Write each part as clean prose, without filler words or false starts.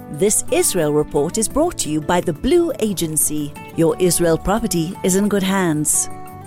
This Israel Report is brought to you by the Blue Agency. Your Israel property is in good hands.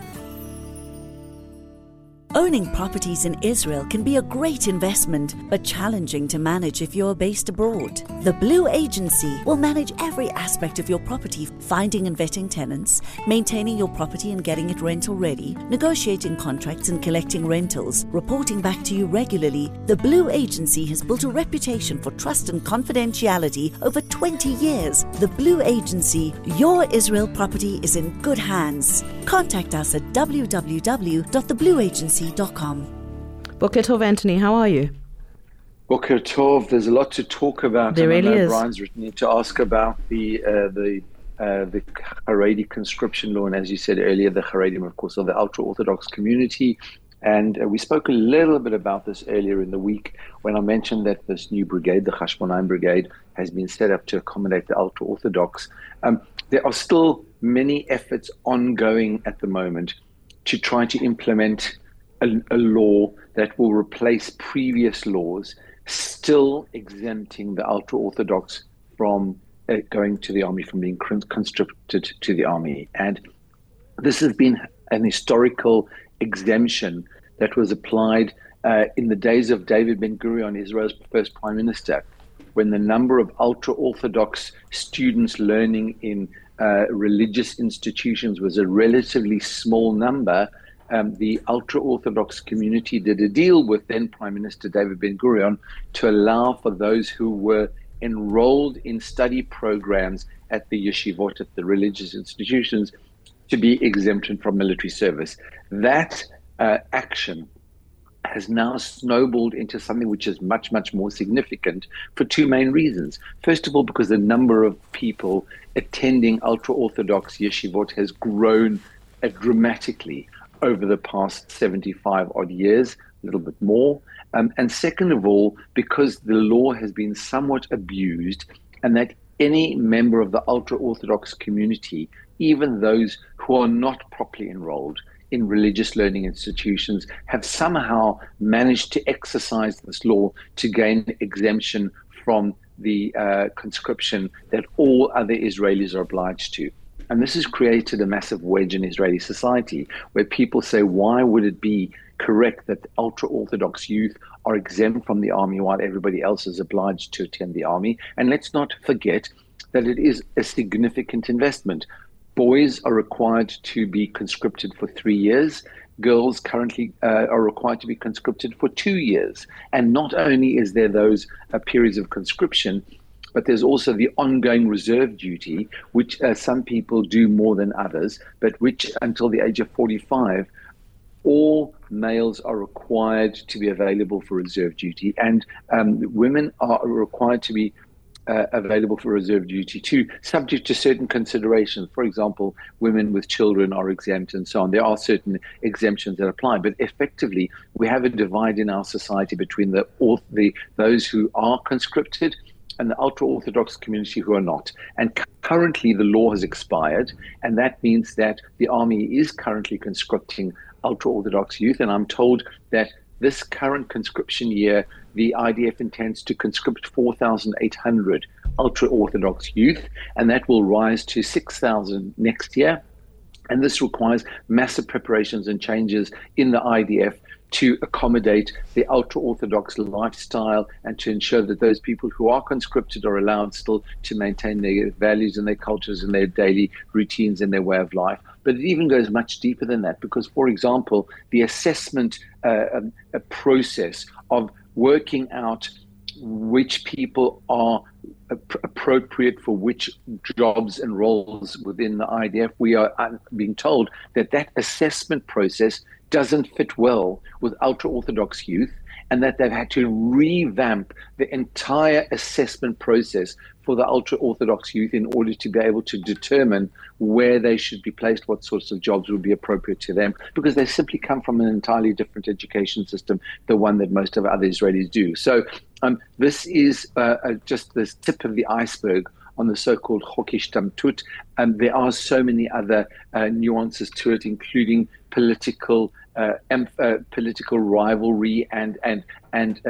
Owning properties in Israel can be a great investment, but challenging to manage if you're based abroad. The Blue Agency will manage every aspect of your property, finding and vetting tenants, maintaining your property and getting it rental ready, negotiating contracts and collecting rentals, reporting back to you regularly. The Blue Agency has built a reputation for trust and confidentiality over 20 years. The Blue Agency, your Israel property is in good hands. Contact us at www.theblueagency.com. Boker Tov, Anthony, how are you? Boker Tov, there's a lot to talk about. There really is. Brian's written in to ask about the Haredi conscription law, and as you said earlier, the Haredim, of course, are the ultra-Orthodox community. And we spoke a little bit about this earlier in the week when I mentioned that this new brigade, the Hashmonaim Brigade, has been set up to accommodate the ultra-Orthodox. There are still many efforts ongoing at the moment to try to implement a law that will replace previous laws, still exempting the ultra-Orthodox from going to the army, from being conscripted to the army. And this has been an historical exemption that was applied in the days of David Ben-Gurion, Israel's first prime minister, when the number of ultra-Orthodox students learning in religious institutions was a relatively small number. The ultra-Orthodox community did a deal with then Prime Minister David Ben-Gurion to allow for those who were enrolled in study programs at the yeshivot, at the religious institutions, to be exempted from military service. That action has now snowballed into something which is much, much more significant for two main reasons. First of all, because the number of people attending ultra-Orthodox yeshivot has grown dramatically over the past 75 odd years, a little bit more. And second of all, because the law has been somewhat abused, and that any member of the ultra-Orthodox community, even those who are not properly enrolled in religious learning institutions, have somehow managed to exercise this law to gain exemption from the conscription that all other Israelis are obliged to. And this has created a massive wedge in Israeli society where people say, why would it be correct that ultra-Orthodox youth are exempt from the army while everybody else is obliged to attend the army? And let's not forget that it is a significant investment. Boys are required to be conscripted for 3 years. Girls currently are required to be conscripted for 2 years. And not only is there those periods of conscription, but there's also the ongoing reserve duty, which some people do more than others, but which until the age of 45, all males are required to be available for reserve duty, and women are required to be available for reserve duty too, subject to certain considerations. For example, women with children are exempt and so on. There are certain exemptions that apply, but effectively we have a divide in our society between those who are conscripted and the ultra-Orthodox community who are not. And currently the law has expired, and that means that the army is currently conscripting ultra-Orthodox youth. And I'm told that this current conscription year, the IDF intends to conscript 4,800 ultra-Orthodox youth, and that will rise to 6,000 next year. And this requires massive preparations and changes in the IDF to accommodate the ultra-Orthodox lifestyle and to ensure that those people who are conscripted are allowed still to maintain their values and their cultures and their daily routines and their way of life. But it even goes much deeper than that because, for example, the assessment process of working out which people are appropriate for which jobs and roles within the IDF, we are being told that that assessment process doesn't fit well with ultra-Orthodox youth, and that they've had to revamp the entire assessment process for the ultra-Orthodox youth in order to be able to determine where they should be placed, what sorts of jobs would be appropriate to them, because they simply come from an entirely different education system, the one that most of other Israelis do. So this is just the tip of the iceberg on the so-called Chok Hishtamtut. There are so many other nuances to it, including political rivalry and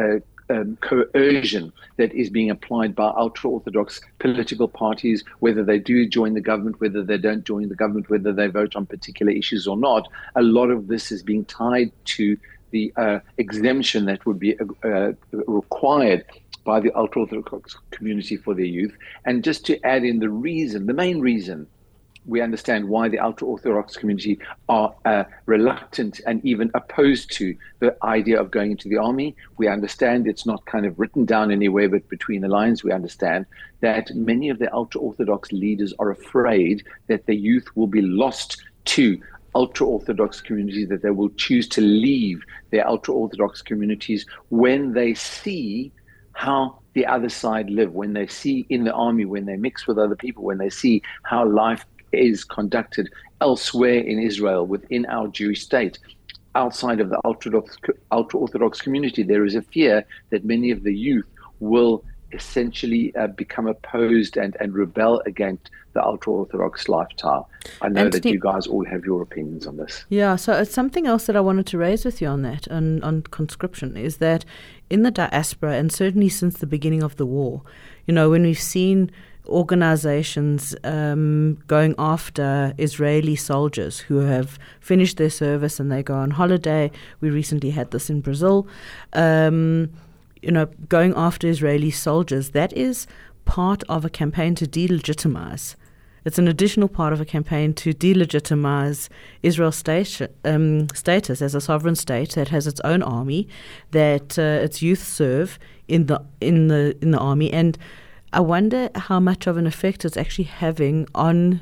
coercion that is being applied by ultra-Orthodox political parties, whether they do join the government, whether they don't join the government, whether they vote on particular issues or not. A lot of this is being tied to the exemption that would be required by the ultra-Orthodox community for their youth. And just to add in the main reason we understand why the ultra-Orthodox community are reluctant and even opposed to the idea of going into the army. We understand it's not kind of written down anywhere, but between the lines, we understand that many of the ultra-Orthodox leaders are afraid that the youth will be lost to ultra-Orthodox communities, that they will choose to leave their ultra-Orthodox communities when they see how the other side live, when they see in the army, when they mix with other people, when they see how life is conducted elsewhere in Israel, within our Jewish state, outside of the ultra-Orthodox community. There is a fear that many of the youth will essentially become opposed and rebel against the ultra-Orthodox lifestyle. I know that you guys all have your opinions on this. Yeah, so it's something else that I wanted to raise with you on that, on conscription, is that in the diaspora, and certainly since the beginning of the war, when we've seen organizations going after Israeli soldiers who have finished their service and they go on holiday. We recently had this in Brazil. Going after Israeli soldiers, that is part of a campaign to delegitimize. It's an additional part of a campaign to delegitimize Israel's status as a sovereign state that has its own army, that its youth serve in the army. And I wonder how much of an effect it's actually having on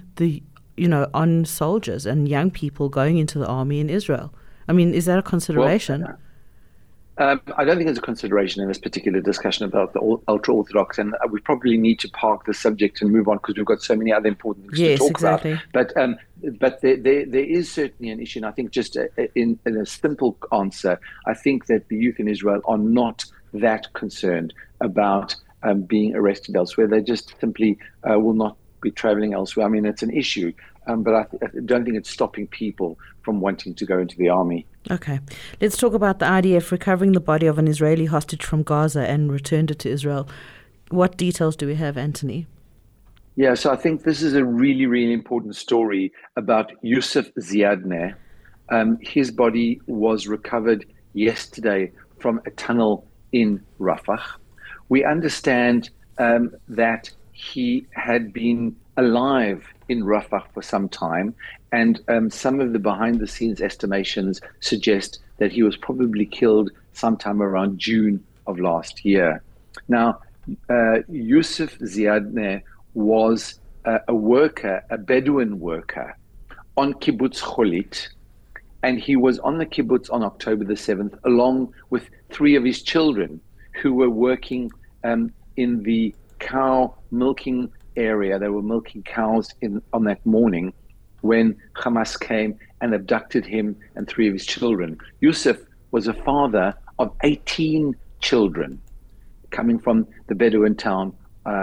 on soldiers and young people going into the army in Israel. I mean, is that a consideration? Well, I don't think it's a consideration in this particular discussion about the ultra-Orthodox, and we probably need to park the subject and move on because we've got so many other important things to talk about. But there is certainly an issue, and I think just in a simple answer, I think that the youth in Israel are not that concerned about being arrested elsewhere. They just simply will not be traveling elsewhere. I mean, it's an issue, but I don't think it's stopping people from wanting to go into the army. Okay. Let's talk about the IDF recovering the body of an Israeli hostage from Gaza and returned it to Israel. What details do we have, Anthony? Yeah, so I think this is a really, really important story about Yusuf Ziadneh. His body was recovered yesterday from a tunnel in Rafah. We understand that he had been alive in Rafah for some time, and some of the behind-the-scenes estimations suggest that he was probably killed sometime around June of last year. Now, Yusuf Ziadneh was a worker, a Bedouin worker, on Kibbutz Cholit, and he was on the kibbutz on October the 7th, along with 3 of his children who were working in the cow milking area. They were milking cows on that morning when Hamas came and abducted him and 3 of his children. Yusuf was a father of 18 children coming from the Bedouin town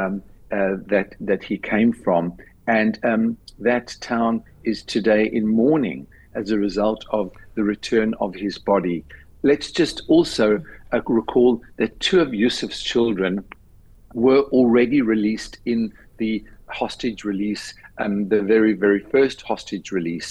that he came from. And that town is today in mourning as a result of the return of his body. Let's just also recall that 2 of Yusuf's children were already released in the hostage release, the very, very first hostage release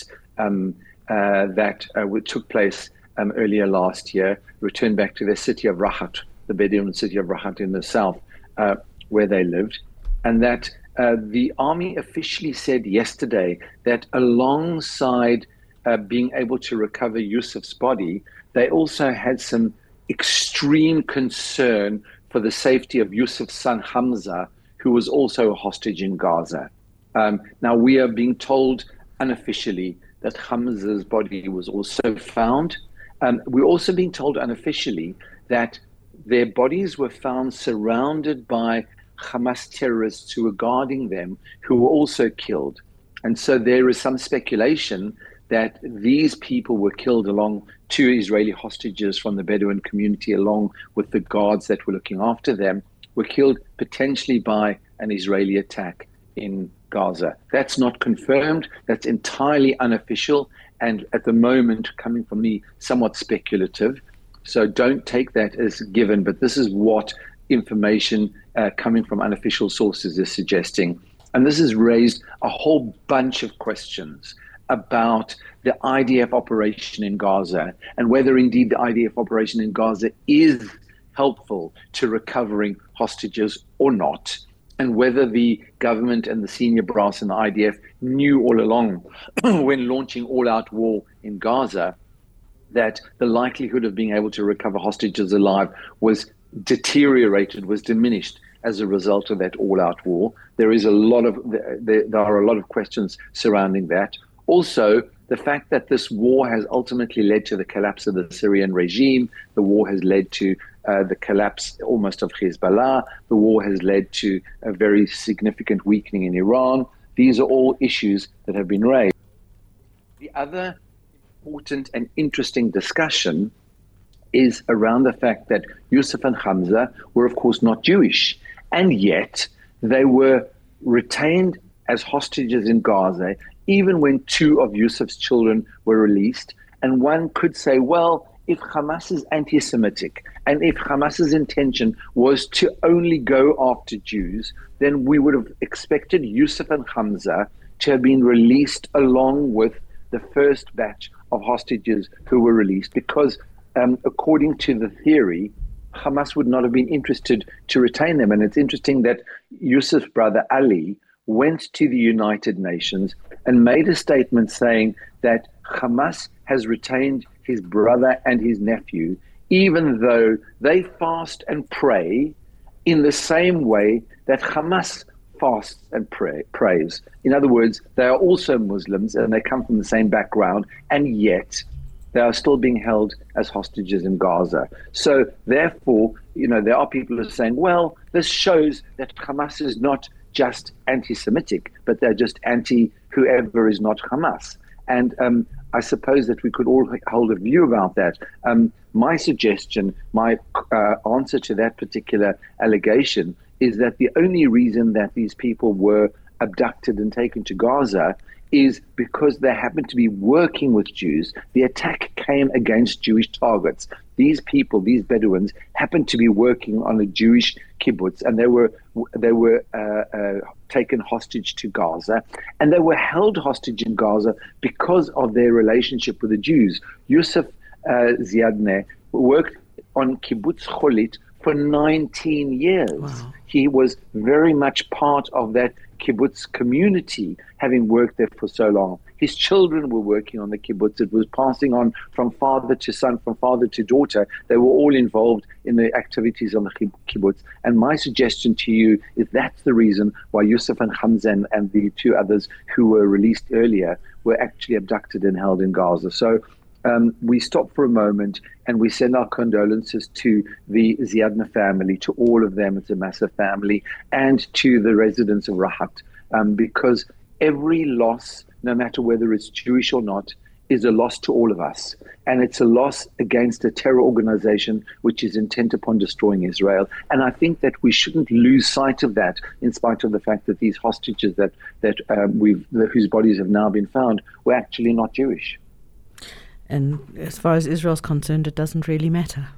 that took place earlier last year, returned back to their city of Rahat, the Bedouin city of Rahat in the south, where they lived. And that the army officially said yesterday that alongside being able to recover Yusuf's body, they also had some extreme concern for the safety of Yusuf's son Hamza, who was also a hostage in Gaza. Now, we are being told unofficially that Hamza's body was also found. We're also being told unofficially that their bodies were found surrounded by Hamas terrorists who were guarding them, who were also killed. And so there is some speculation that these people were killed along 2 Israeli hostages from the Bedouin community, along with the guards that were looking after them, were killed potentially by an Israeli attack in Gaza. That's not confirmed. That's entirely unofficial. And at the moment, coming from me, somewhat speculative. So don't take that as given, but this is what information coming from unofficial sources is suggesting. And this has raised a whole bunch of questions about the IDF operation in Gaza and whether indeed the IDF operation in Gaza is helpful to recovering hostages or not, and whether the government and the senior brass in the IDF knew all along when launching all-out war in Gaza that the likelihood of being able to recover hostages alive was deteriorated, was diminished as a result of that all-out war. There are a lot of questions surrounding that. Also, the fact that this war has ultimately led to the collapse of the Syrian regime, the war has led to the collapse almost of Hezbollah, the war has led to a very significant weakening in Iran. These are all issues that have been raised. The other important and interesting discussion is around the fact that Yusuf and Hamza were, of course, not Jewish, and yet they were retained as hostages in Gaza, even when two of Yusuf's children were released. And one could say, well, if Hamas is anti-Semitic and if Hamas's intention was to only go after Jews, then we would have expected Yusuf and Hamza to have been released along with the first batch of hostages who were released, because according to the theory, Hamas would not have been interested to retain them. And it's interesting that Yusuf's brother Ali went to the United Nations and made a statement saying that Hamas has retained his brother and his nephew, even though they fast and pray in the same way that Hamas fasts and prays. In other words, they are also Muslims and they come from the same background, and yet they are still being held as hostages in Gaza. So therefore, there are people who are saying, well, this shows that Hamas is not just anti-Semitic, but they're just anti-whoever is not Hamas. And I suppose that we could all hold a view about that. My suggestion, my answer to that particular allegation is that the only reason that these people were abducted and taken to Gaza is because they happened to be working with Jews. The attack came against Jewish targets. These people, these Bedouins, happened to be working on a Jewish kibbutz, and they were taken hostage to Gaza, and they were held hostage in Gaza because of their relationship with the Jews. Yusuf Ziadneh worked on kibbutz Cholit for 19 years. Wow. He was very much part of that kibbutz community, having worked there for so long. His children were working on the kibbutz. It was passing on from father to son, from father to daughter. They were all involved in the activities on the kibbutz. And my suggestion to you is that's the reason why Yusuf and Hamza and the two others who were released earlier were actually abducted and held in Gaza. So we stop for a moment and we send our condolences to the Ziadneh family, to all of them. It's a massive family, and to the residents of Rahat, because every loss, no matter whether it's Jewish or not, is a loss to all of us. And it's a loss against a terror organization which is intent upon destroying Israel. And I think that we shouldn't lose sight of that, in spite of the fact that these hostages whose bodies have now been found were actually not Jewish. And as far as Israel's concerned, it doesn't really matter,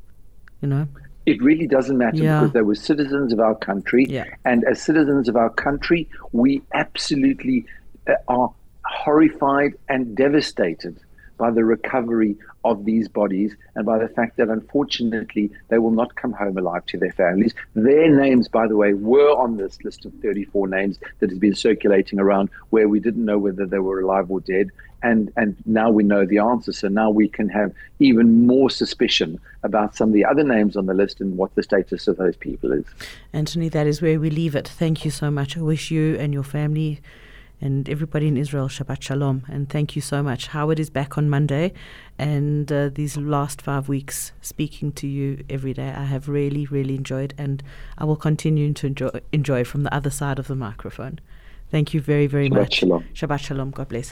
It really doesn't matter, because they were citizens of our country. Yeah. And as citizens of our country, we absolutely are horrified and devastated by the recovery of these bodies and by the fact that, unfortunately, they will not come home alive to their families. Their names, by the way, were on this list of 34 names that has been circulating around, where we didn't know whether they were alive or dead. And now we know the answer. So now we can have even more suspicion about some of the other names on the list and what the status of those people is. Anthony, that is where we leave it. Thank you so much. I wish you and your family and everybody in Israel Shabbat Shalom, and thank you so much. Howard is back on Monday, and these last 5 weeks speaking to you every day, I have really, really enjoyed, and I will continue to enjoy from the other side of the microphone. Thank you very, very much. Shalom. Shabbat Shalom. God bless.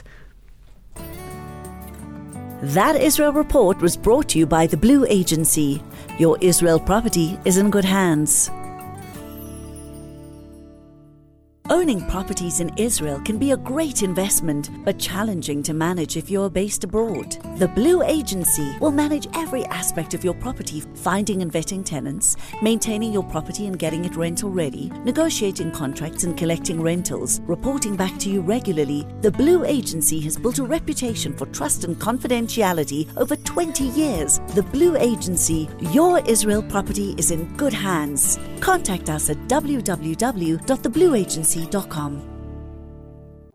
That Israel Report was brought to you by the Blue Agency. Your Israel property is in good hands. Owning properties in Israel can be a great investment, but challenging to manage if you're based abroad. The Blue Agency will manage every aspect of your property, finding and vetting tenants, maintaining your property and getting it rental ready, negotiating contracts and collecting rentals, reporting back to you regularly. The Blue Agency has built a reputation for trust and confidentiality over 20 years. The Blue Agency, your Israel property is in good hands. Contact us at www.theblueagency.com.